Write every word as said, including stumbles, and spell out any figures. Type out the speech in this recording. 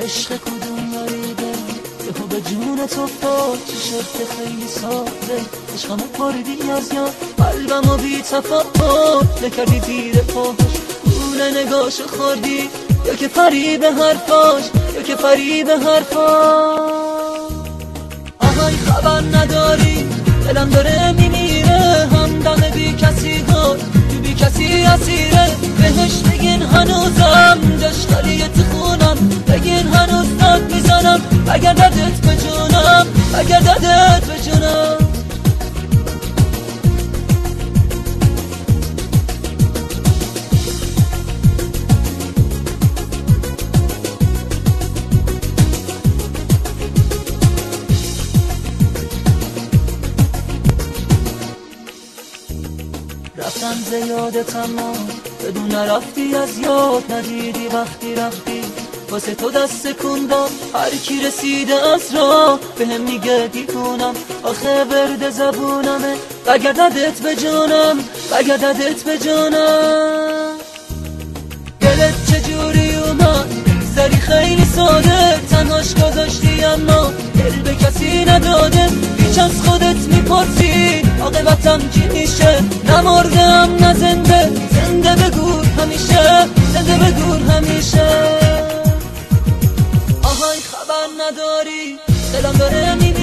عشق کدوم غریبه یهو به جون تو افتاد چه شد خیلی ساده عشقمو پردی از یاد قلبمو بی تفاوت نکردی زیر پاش گونه نگاش خوردی یا که فریب حرفاش یا که فریب حرفاش آهای خبر نداری دلم داره میمیره همدم بی کسی گل تو بی کسی اسیره بهش بگین هنوزم جاش خالیه تو خونم بگین هنوز داد میزنم اگر دردت به جونم اگر دردت به جونم رفتم زیادت اما بدون رفتی از یاد ندیدی وقتی رفتی واسه تو دست کندم هر کی رسیده از راه به هم میگه دیوونم آخه ورد زبونمه بگرددت به جانم بگرددت به جانم دلت چجوری اومد زری خیلی ساده تنهاش گذاشتی اما دل به کسی نداده هیچ از خودت میپرسی عاقبتم چی میشه نمردم نه زنده زنده بگو همیشه زنده بگو همیشه آهای خبر نداری دلم داره می